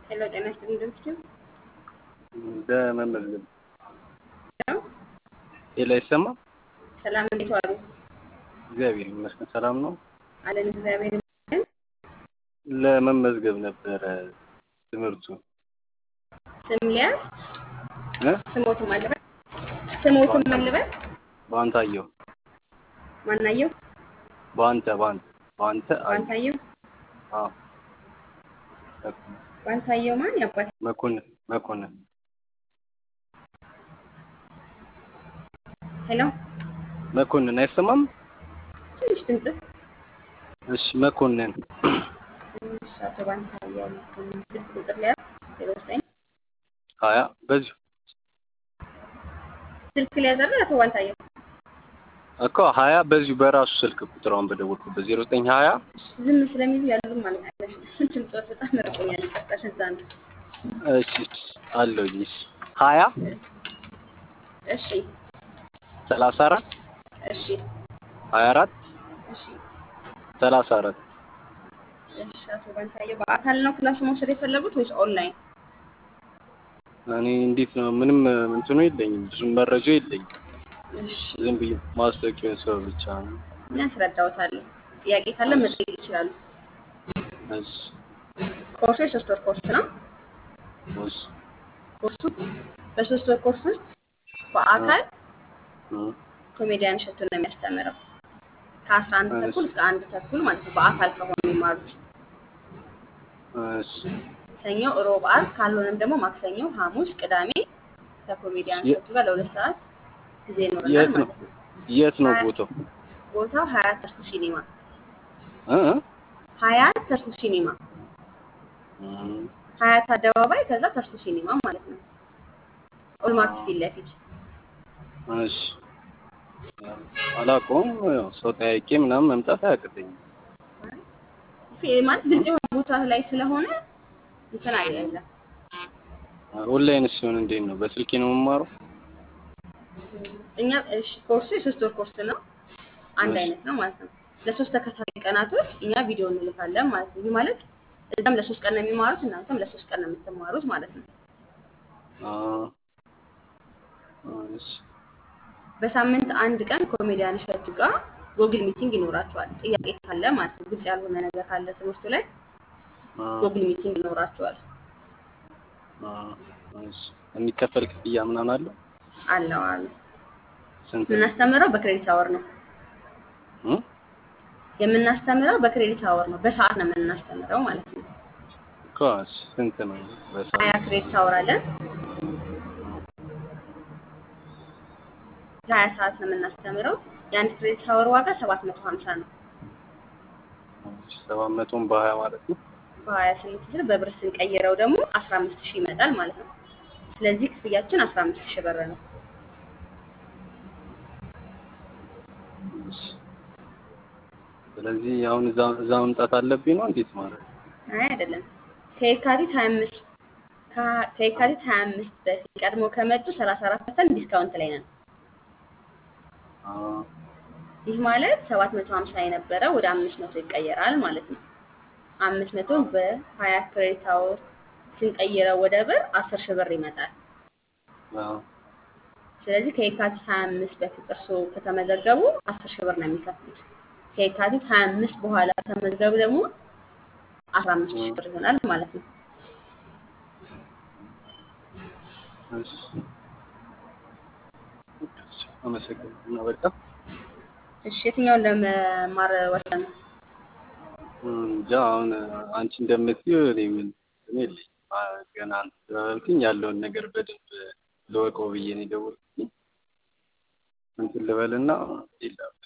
ሄሎ ጤና ይስጥልኝ ድምፅሽ ለመመዝገብ ነው። ሌላ ይሰማ። ሰላም እንዴት ዋሉ? እግዚአብሔር ይመስገን ሰላም ነው። አለን እግዚአብሔር ይመስገን። ለመመዝገብ ነበረ ትምህርቱ ስም ሊያዝ እ ስሞትም አለበት ስሞትም አለበት ባንታየው ማናየው ባንተ ባንታየው አዎ ባንታየው ማን ያባት መኮንን ሄሎ መኮንን አይሰማም። ትንሽ ድምፅ እሺ መኮንን አቶ ባንታየው ስልክ ቁጥር ሊያዝ 09 20 በዚሁ ስልክ ሊያዝ አይደል? አቶ ባንታየው እኮ 20 በዚሁ በራሱ ስልክ ቁጥሩን በደወልኩበት 0920 ዝም ስለሚሉ ያሉም ማለት አለሽ። ድምፅ በጣም ርቆኛል። ይቀርታሽ እዛ ነው። እሺ አለሁኝ 20 እሺ 34 እሺ 24 እሺ 34 እሺ አቶ ባንታየው በአካል ነው ክላስ መውሰድ የፈለጉት ወይስ ኦንላይን? እኔ እንዴት ነው ምንም እንትኑ የለኝም ብዙም መረጃ የለኝም። እሺ ዝም ብዬ ማስታወቂያውን ሰው ብቻ ነው። ምን ያስረዳውታል? ጥያቄ ካለ መጠየቅ ይችላሉ። እሺ ኮርሱ የሶስት ወር ኮርስ ነው። እሺ ኮርሱ በሶስት ወር ኮርስ ውስጥ በአካል ኮሜዲያን እሸቱ ነው የሚያስተምረው ከ11 ተኩል እስከ 1 ተኩል ማለት ነው። በአካል ከሆነ የሚማሩት እሺ ሰኞ፣ ሮብ፣ ዓርብ ካልሆነም ደግሞ ማክሰኞ፣ ሐሙስ፣ ቅዳሜ ከኮሜዲያን እሸቱ ጋር ለ2 ሰዓት ጊዜ ይኖረናል ማለት ነው። የት ነው ቦታው? ቦታው ሀያት ተርሱ ሲኒማ እ ሀያት ተርሱ ሲኒማ ሀያት አደባባይ ከዛ ተርሱ ሲኒማ ማለት ነው። ኦልማክስ ፊት ለፊት እሺ አላውቀውም። ያው ሰው ጠያቄ ምናምን መምጣት አያቅተኝም። ማለት ግልጽ የሆነ ቦታ ላይ ስለሆነ እንትን አይደለም። ኦንላይን ሲሆን እንዴት ነው? በስልኬ ነው የምማረው? እኛ እሺ ኮርሱ የሶስት ወር ኮርስ ነው። አንድ አይነት ነው ማለት ነው። ለሶስት ተከታታይ ቀናቶች እኛ ቪዲዮ እንልካለን ማለት ነው። ይህ ማለት እዛም ለሶስት ቀን ነው የሚማሩት፣ እናንተም ለሶስት ቀን ነው የምትማሩት ማለት ነው። እሺ በሳምንት አንድ ቀን ኮሜዲያን እሸቱ ጋር ጎግል ሚቲንግ ይኖራቸዋል። ጥያቄ ካለ ማለት ነው፣ ግልጽ ያልሆነ ነገር ካለ ትምህርቱ ላይ ጎግል ሚቲንግ ይኖራቸዋል። እሺ የሚከፈል ክፍያ ምናምን አለው? አለው። ስንት? የምናስተምረው በክሬዲት አወር ነው። የምናስተምረው በክሬዲት አወር ነው። በሰዓት ነው የምናስተምረው ማለት ነው። ኮስ ስንት ነው? 20 ክሬዲት አወር አለን። 20 ሰዓት ነው የምናስተምረው። የአንድ ክሬዲት አወር ዋጋ 750 ነው። 700ን በ20 ማለት ነው። በ28 ስል በብር ስንቀይረው ደግሞ 15000 ይመጣል ማለት ነው። ስለዚህ ክፍያችን 15000 ብር ነው። ስለዚህ አሁን እዛ መምጣት አለብኝ ነው እንዴት ማለት? አይ አይደለም። ከየካቲት 25 በፊት ቀድሞ ከመጡ 34% ዲስካውንት ላይ ነን። ይህ ማለት 750 የነበረ ወደ 500 ይቀየራል ማለት ነው። 500 በ20 ክሬዲት አወር ስንቀይረው ወደ ብር 10000 ብር ይመጣል። ስለዚህ ከየካቲት 25 በፊት እርስዎ ከተመዘገቡ 10000 ብር ነው የሚከፍሉት። ከየካቲት 25 በኋላ ከተመዘገቡ ደግሞ 15000 ብር ይሆናል ማለት ነው። እሺ አመሰግናለሁ። በቃ እሺ የትኛውን ለመማር ወሰኑ? እንጃ አሁን አንቺ እንደምትይው እኔ ምን የለኝም ገና ስለሆንኩኝ ያለውን ነገር በደንብ ልወቀው ብዬ ነው የደወልኩኝ። እንትን ልበልና ይላል